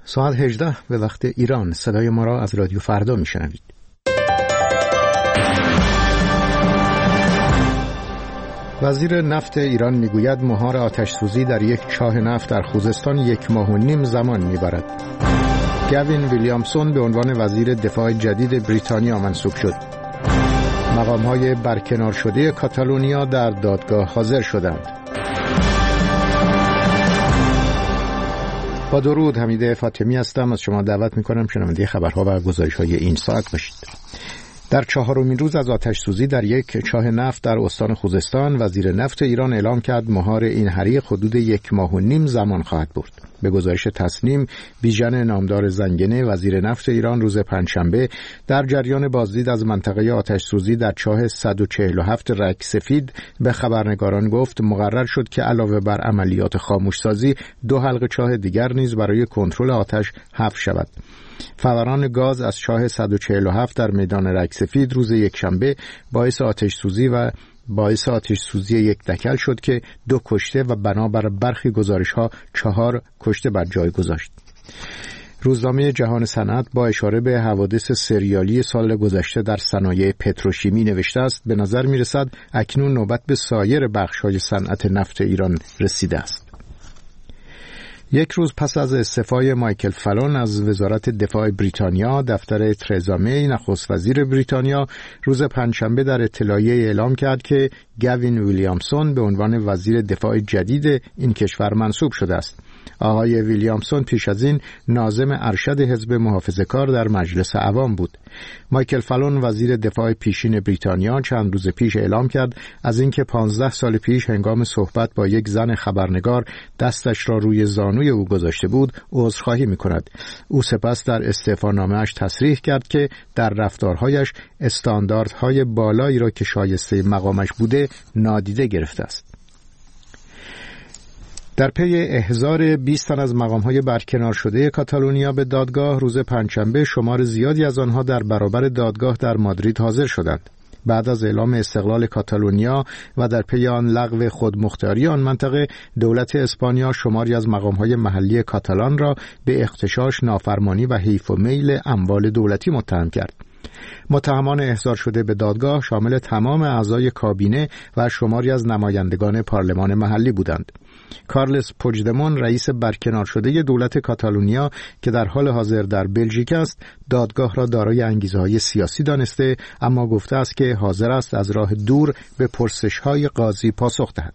ساعت 18 به وقت ایران. صدای ما را از رادیو فردا میشنوید. وزیر نفت ایران میگوید مهار آتش سوزی در یک چاه نفت در خوزستان 1.5 ماه زمان میبرد. گوین ویلیامسون به عنوان وزیر دفاع جدید بریتانیا منصوب شد. مقام‌های برکنار شده کاتالونیا در دادگاه حاضر شدند. با درود، حمید فاطمی هستم. از شما دعوت می‌کنم شنونده خبرها و گزارش‌های این ساعت باشید. در 4مین روز از آتش سوزی در یک چاه نفت در استان خوزستان، وزیر نفت ایران اعلام کرد مهار این حریق حدود 1.5 ماه زمان خواهد برد. به گزارش تصنیم، بیژن نامدار زنگنه وزیر نفت ایران روز پنجشنبه در جریان بازدید از منطقه آتش سوزی در چاه 147 رگ سفید به خبرنگاران گفت مقرر شد که علاوه بر عملیات خاموشسازی 2 حلقه چاه دیگر نیز برای کنترل آتش حفر شود. فوران گاز از چاه 147 در میدان رگ سفید روز یکشنبه باعث آتش سوزی یک دکل شد که 2 کشته و بنابر برخی گزارش‌ها 4 کشته بر جای گذاشت. روزنامه جهان صنعت با اشاره به حوادث سریالی سال گذشته در صنایع پتروشیمی نوشته است به نظر می‌رسد اکنون نوبت به سایر بخش‌های صنعت نفت ایران رسیده است. یک روز پس از استعفای مایکل فالون از وزارت دفاع بریتانیا، دفتر ترزا می نخست وزیر بریتانیا روز پنجشنبه در اطلاعیه اعلام کرد که گوین ویلیامسون به عنوان وزیر دفاع جدید این کشور منصوب شده است. آقای ویلیامسون پیش از این ناظم ارشد حزب محافظه‌کار در مجلس عوام بود. مایکل فالون وزیر دفاع پیشین بریتانیا چند روز پیش اعلام کرد از اینکه 15 سال پیش هنگام صحبت با یک زن خبرنگار دستش را روی زانوی او گذاشته بود عذرخواهی می‌کند. او سپس در استعفانامه‌اش تصریح کرد که در رفتارهایش استانداردهای بالایی را که شایسته مقامش بوده نادیده گرفته است. در پی احضار 20 تن از مقام‌های برکنار شده کاتالونیا به دادگاه روز پنجشنبه شمار زیادی از آنها در برابر دادگاه در مادرید حاضر شدند. بعد از اعلام استقلال کاتالونیا و در پی آن لغو خودمختاری آن منطقه، دولت اسپانیا شماری از مقام‌های محلی کاتالان را به اغتشاش، نافرمانی و حیف و میل اموال دولتی متهم کرد. متهمان احضار شده به دادگاه شامل تمام اعضای کابینه و شماری از نمایندگان پارلمان محلی بودند. کارلس پوجدمون، رئیس برکنار شده دولت کاتالونیا که در حال حاضر در بلژیک است، دادگاه را دارای انگیزه‌های سیاسی دانسته، اما گفته است که حاضر است از راه دور به پرسش‌های قاضی پاسخ دهد.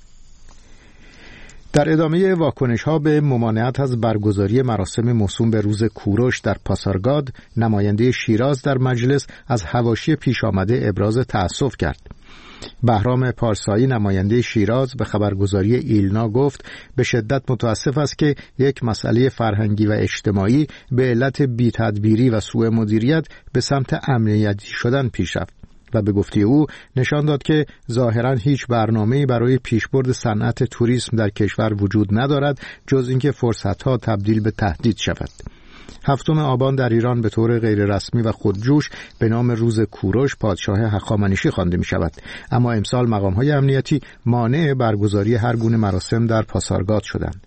در ادامه واکنش‌ها به ممانعت از برگزاری مراسم موسوم به روز کوروش در پاسارگاد، نماینده شیراز در مجلس از حواشی پیش آمده ابراز تأسف کرد. بهرام پارسایی، نماینده شیراز، به خبرگزاری ایلنا گفت به شدت متاسف است که یک مسئله فرهنگی و اجتماعی به علت بی‌تدبیری و سوء مدیریت به سمت امنیتی شدن پیش رفت و به گفته او نشان داد که ظاهراً هیچ برنامه‌ای برای پیشبرد صنعت توریسم در کشور وجود ندارد جز اینکه فرصت‌ها تبدیل به تهدید شود. 7 آبان در ایران به طور غیررسمی و خودجوش به نام روز کوروش پادشاه هخامنشی خوانده می شود، اما امسال مقام‌های امنیتی مانع برگزاری هر گونه مراسم در پاسارگاد شدند.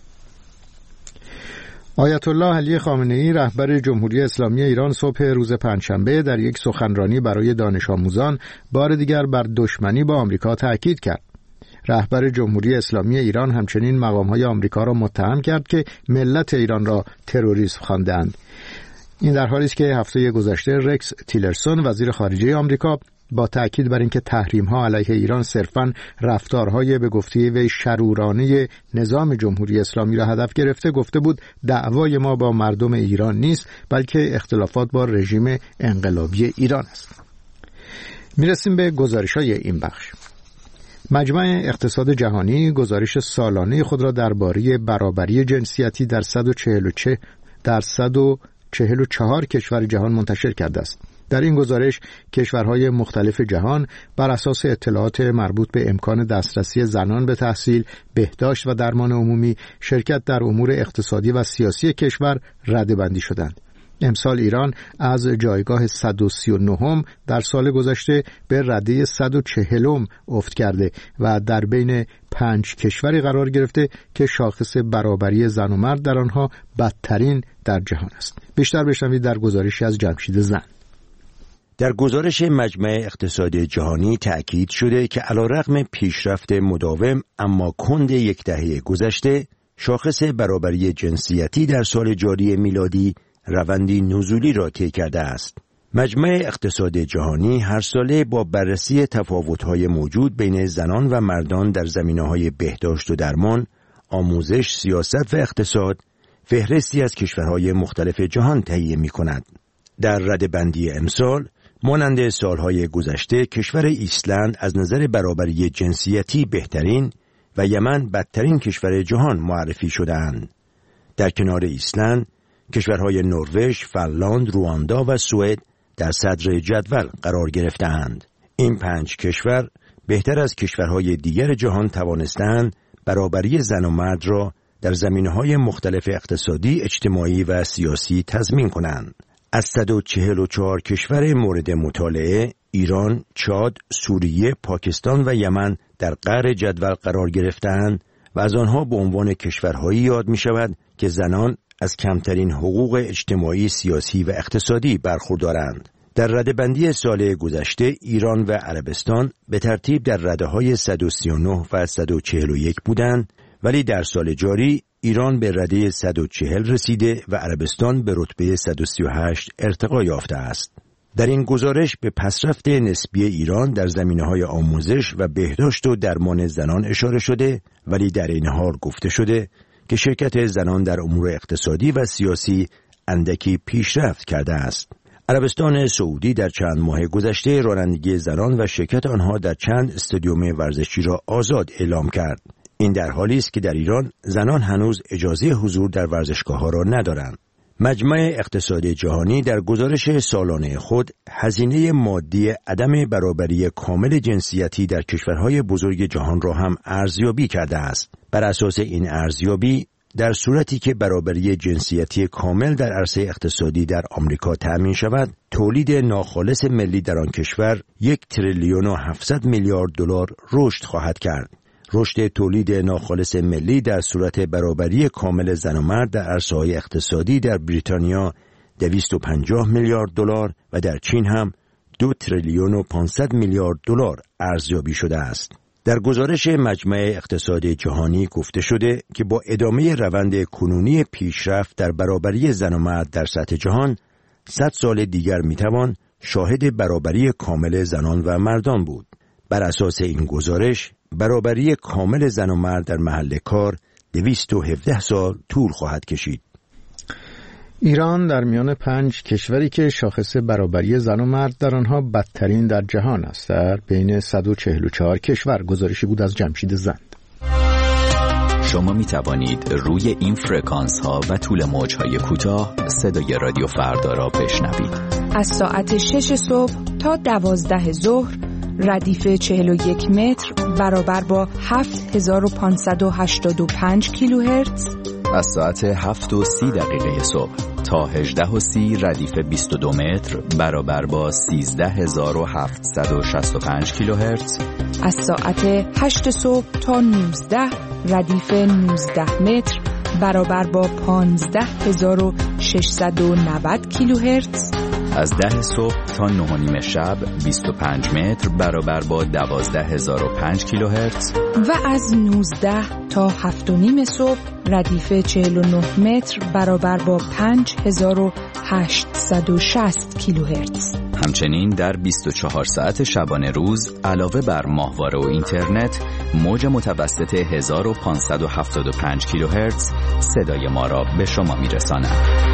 آیت الله علی خامنه‌ای، رهبر جمهوری اسلامی ایران، صبح روز پنجشنبه در یک سخنرانی برای دانش آموزان بار دیگر بر دشمنی با آمریکا تاکید کرد. رهبر جمهوری اسلامی ایران همچنین مقام‌های آمریکا را متهم کرد که ملت ایران را تروریسم خواندند. این در حالی است که هفته گذشته رکس تیلرسون، وزیر خارجه آمریکا، با تأکید بر اینکه تحریم‌ها علیه ایران صرفاً رفتارهای به گفته وی شرورانه نظام جمهوری اسلامی را هدف گرفته، گفته بود دعوای ما با مردم ایران نیست بلکه اختلافات با رژیم انقلابی ایران است. میرسیم به گزارش‌های این بخش. مجمع اقتصاد جهانی گزارش سالانه خود را درباره برابری جنسیتی در 144 کشور جهان منتشر کرده است. در این گزارش کشورهای مختلف جهان بر اساس اطلاعات مربوط به امکان دسترسی زنان به تحصیل، بهداشت و درمان عمومی، شرکت در امور اقتصادی و سیاسی کشور رده‌بندی شدند. امسال ایران از جایگاه 139 در سال گذشته به رده 140 افت کرده و در بین 5 کشوری قرار گرفته که شاخص برابری زن و مرد در آنها بدترین در جهان است. بیشتر بشنوید در گزارشی از جمشید زن. در گزارش مجمع اقتصادی جهانی تأکید شده که علیرغم پیشرفت مداوم اما کند یک دهه گذشته، شاخص برابری جنسیتی در سال جاری میلادی روندی نزولی را طی کرده است. مجمع اقتصادی جهانی هر ساله با بررسی تفاوت‌های موجود بین زنان و مردان در زمینه‌های بهداشت و درمان، آموزش، سیاست و اقتصاد، فهرستی از کشورهای مختلف جهان تهیه می‌کند. در رده‌بندی امسال، مانند سالهای گذشته، کشور ایسلند از نظر برابری جنسیتی بهترین و یمن بدترین کشور جهان معرفی شده‌اند. در کنار ایسلند، کشورهای نروژ، فنلاند، رواندا و سوئد در صدر جدول قرار گرفته‌اند. این 5 کشور بهتر از کشورهای دیگر جهان توانستند برابری زن و مرد را در زمینه‌های مختلف اقتصادی، اجتماعی و سیاسی تضمین کنند. از 144 کشور مورد مطالعه، ایران، چاد، سوریه، پاکستان و یمن در قعر جدول قرار گرفته‌اند و از آنها به عنوان کشورهایی یاد می‌شود که زنان از کمترین حقوق اجتماعی، سیاسی و اقتصادی برخوردارند. در رده‌بندی سال گذشته، ایران و عربستان به ترتیب در رده‌های 139 و 141 بودند، ولی در سال جاری ایران به رده 140 رسیده و عربستان به رتبه 138 ارتقا یافته است. در این گزارش به پسرفت نسبی ایران در زمینه‌های آموزش و بهداشت و درمان زنان اشاره شده، ولی در این حال گفته شده که شرکت زنان در امور اقتصادی و سیاسی اندکی پیشرفت کرده است. عربستان سعودی در چند ماه گذشته رانندگی زنان و شرکت آنها در چند استادیوم ورزشی را آزاد اعلام کرد. این در حالی است که در ایران زنان هنوز اجازه حضور در ورزشگاه‌ها را ندارند. مجمع اقتصادی جهانی در گزارش سالانه خود هزینه مادی عدم برابری کامل جنسیتی در کشورهای بزرگ جهان را هم ارزیابی کرده است. بر اساس این ارزیابی، در صورتی که برابری جنسیتی کامل در عرصه اقتصادی در آمریکا تأمین شود، تولید ناخالص ملی در آن کشور 1,700,000,000,000 دلار رشد خواهد کرد. رشد تولید ناخالص ملی در صورت برابری کامل زن و مرد در عرصه‌های اقتصادی در بریتانیا 250 میلیارد دلار و در چین هم 2,500,000,000,000 دلار ارزیابی شده است. در گزارش مجمع اقتصادی جهانی گفته شده که با ادامه روند کنونی پیشرفت در برابری زن و مرد در سطح جهان، 100 سال دیگر میتوان شاهد برابری کامل زنان و مردان بود. بر اساس این گزارش، برابری کامل زن و مرد در محل کار 217 سال طول خواهد کشید. ایران در میان 5 کشوری که شاخص برابری زن و مرد در آنها بدترین در جهان است. در بین 144 کشور. گزارشی بود از جمشید زند. شما می توانید روی این فرکانس ها و طول موج های کوتاه صدای رادیو فردا را بشنوید. از ساعت 6 صبح تا 12 ظهر ردیف 41 متر برابر با 7585 کیلوهرتز. از ساعت 7:30 صبح تا 18:30 ردیف 22 متر برابر با 13765 کیلوهرتز. از ساعت 8 صبح تا 19 ردیف 19 متر برابر با 15690 کیلوهرتز. از 10 صبح تا 9:30 شب 25 متر برابر با 12005 کیلوهرتز. و از 19 تا 7:30 صبح ردیف 49 متر برابر با 5860 کیلوهرتز. همچنین در 24 ساعت شبانه روز علاوه بر ماهواره و اینترنت، موج متوسط 1575 کیلوهرتز صدای ما را به شما میرساند.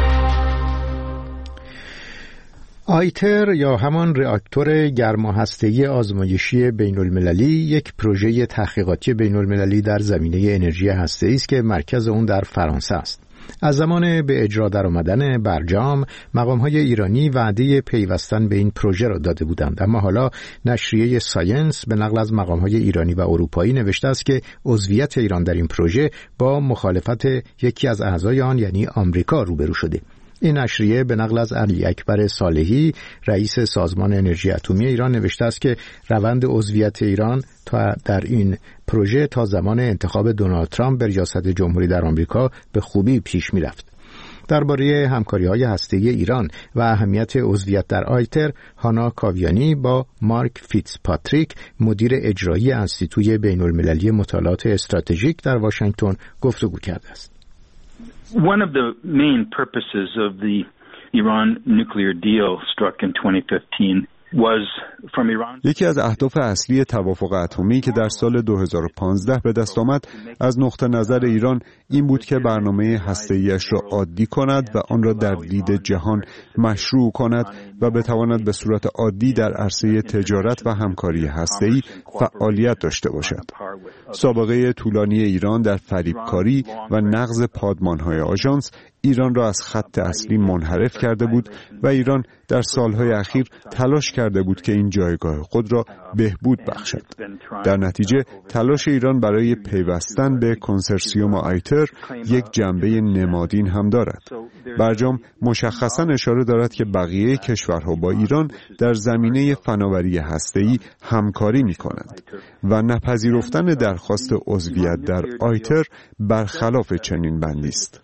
آیتر یا همان راکتور گرماهسته‌ای آزمایشی بین‌المللی یک پروژه تحقیقاتی بین‌المللی در زمینه انرژی هسته‌ای است که مرکز اون در فرانسه است. از زمان به اجرا درآمدن برجام، مقام‌های ایرانی وعده پیوستن به این پروژه را داده بودند، اما حالا نشریه ساینس به نقل از مقام‌های ایرانی و اروپایی نوشته است که عضویت ایران در این پروژه با مخالفت یکی از اعضای آن یعنی آمریکا روبرو شده. این نشریه به نقل از علی اکبر صالحی رئیس سازمان انرژی اتمی ایران نوشته است که روند عضویت ایران تا در این پروژه تا زمان انتخاب دونالد ترامپ به ریاست جمهوری در آمریکا به خوبی پیش می‌رفت. درباره همکاری‌های هسته‌ای ایران و اهمیت عضویت در آیتر، هانا کاویانی با مارک فیتزپاتریک، مدیر اجرایی انستیتوی بین‌المللی مطالعات استراتژیک در واشنگتن گفتگو کرده است. One of the main purposes of the Iran nuclear deal struck in 2015 یکی از اهداف اصلی توافق اتمی که در سال 2015 به دست آمد از نقطه نظر ایران این بود که برنامه هسته‌ایش را عادی کند و آن را در دید جهان مشروع کند و بتواند به صورت عادی در عرصه تجارت و همکاری هسته‌ای فعالیت داشته باشد. سابقه طولانی ایران در فریبکاری و نقض پادمان‌های آژانس ایران را از خط اصلی منحرف کرده بود و ایران در سالهای اخیر تلاش کرده بود که این جایگاه خود را بهبود بخشد. در نتیجه تلاش ایران برای پیوستن به کنسرسیوم آیتر یک جنبه نمادین هم دارد. برجام مشخصاً اشاره دارد که بقیه کشورها با ایران در زمینه فناوری هسته‌ای همکاری می‌کنند و نپذیرفتن درخواست عضویت در آیتر برخلاف چنین بندی است.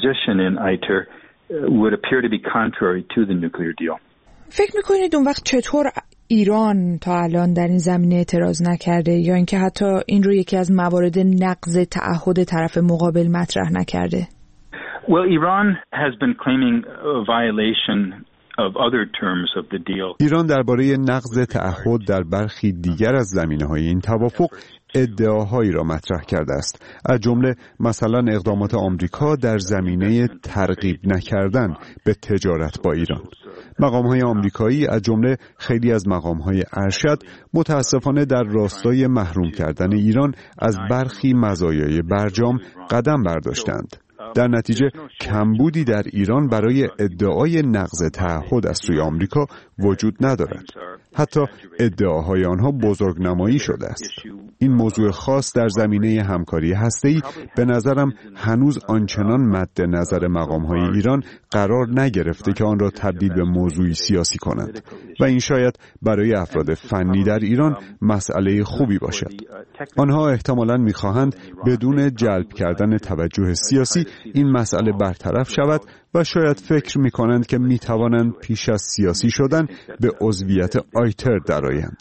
فکر می‌کنید اون وقت چطور ایران تا الان در این زمینه اعتراض نکرده یا اینکه حتی این رو یکی از موارد نقض تعهد طرف مقابل مطرح نکرده؟ Well, Iran has been claiming a violation of other terms of the deal. ایران درباره نقض تعهد در برخی دیگر از زمینه‌های این توافق ادعاهایی را مطرح کرده است، از جمله مثلا اقدامات آمریکا در زمینه ترغیب نکردن به تجارت با ایران. مقام‌های آمریکایی از جمله خیلی از مقام‌های ارشد متاسفانه در راستای محروم کردن ایران از برخی مزایای برجام قدم برداشتند. در نتیجه کمبودی در ایران برای ادعای نقض تعهد از سوی آمریکا وجود ندارد. حتی ادعاهای آنها بزرگنمایی شده است. این موضوع خاص در زمینه همکاری هسته‌ای به نظرم هنوز آنچنان مد نظر مقام‌های ایران قرار نگرفته که آن را تبدیل به موضوعی سیاسی کنند و این شاید برای افراد فنی در ایران مسئله خوبی باشد. آنها احتمالاً می‌خواهند بدون جلب کردن توجه سیاسی این مسئله برطرف شود و شاید فکر می‌کنند که می‌توانند پیش از سیاسی شدن به عضویت آیتر درآیند.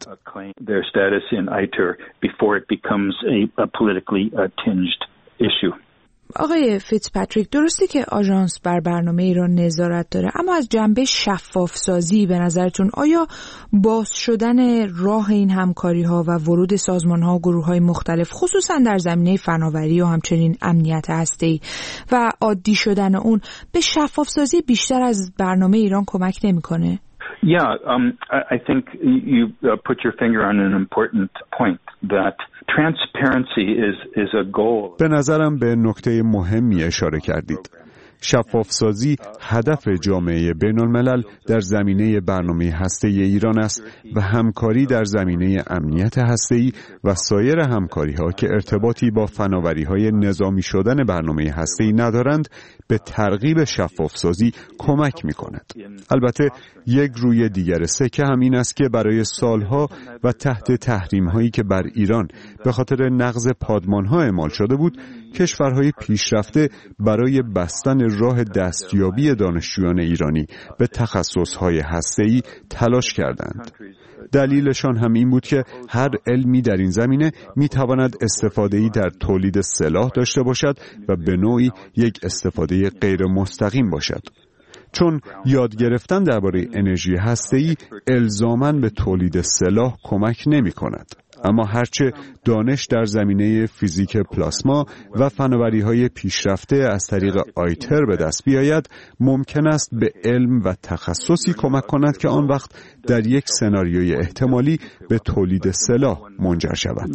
آقای فیتزپاتریک، درسته که آژانس بر برنامه ایران نظارت داره، اما از جنبه شفاف سازی به نظرتون آیا باز شدن راه این همکاری ها و ورود سازمان ها و گروه های مختلف خصوصا در زمینه فناوری و همچنین امنیت هسته‌ای و عادی شدن اون به شفاف سازی بیشتر از برنامه ایران کمک نمی‌کنه؟ Yeah, I think you put your finger on an important point that transparency is a goal. به نظرم به نکته مهمی اشاره کردید. شفافسازی هدف جامعه بین‌الملل در زمینه برنامه هسته‌ای ایران است و همکاری در زمینه امنیت هسته‌ای و سایر همکاری‌ها که ارتباطی با فناوری‌های نظامی شدن برنامه هسته‌ای ندارند به ترغیب شفافسازی کمک می‌کند. البته یک روی دیگر سکه هم این است که برای سالها و تحت تحریم‌هایی که بر ایران به خاطر نقض پادمان‌ها اعمال شده بود، کشورهای پیشرفته برای بستن راه دستیابی دانشجویان ایرانی به تخصصهای هسته‌ای تلاش کردند. دلیلشان هم این بود که هر علمی در این زمینه میتواند استفاده‌ای در تولید سلاح داشته باشد و به نوعی یک استفاده غیر مستقیم باشد. چون یاد گرفتن درباره انرژی هسته‌ای الزاماً به تولید سلاح کمک نمی‌کند. اما هرچه دانش در زمینه فیزیک پلاسما و فناوری‌های پیشرفته از طریق آیتر به دست بیاید، ممکن است به علم و تخصصی کمک کند که آن وقت در یک سناریوی احتمالی به تولید سلاح منجر شود.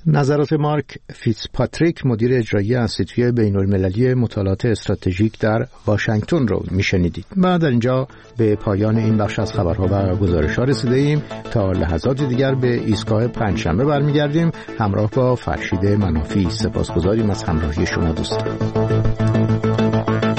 نظرات مارک فیتزپاتریک مدیر اجرایی انستیتوی بین‌المللی مطالعات استراتژیک در واشنگتن رو میشنیدید. ما در اینجا به پایان این بخش از خبرها و گزارش‌ها رسیده ایم. تا لحظات دیگر به ایستگاه پنجشنبه برمیگردیم همراه با فرشید منافی. سپاسگزاریم از همراهی شما دوستان.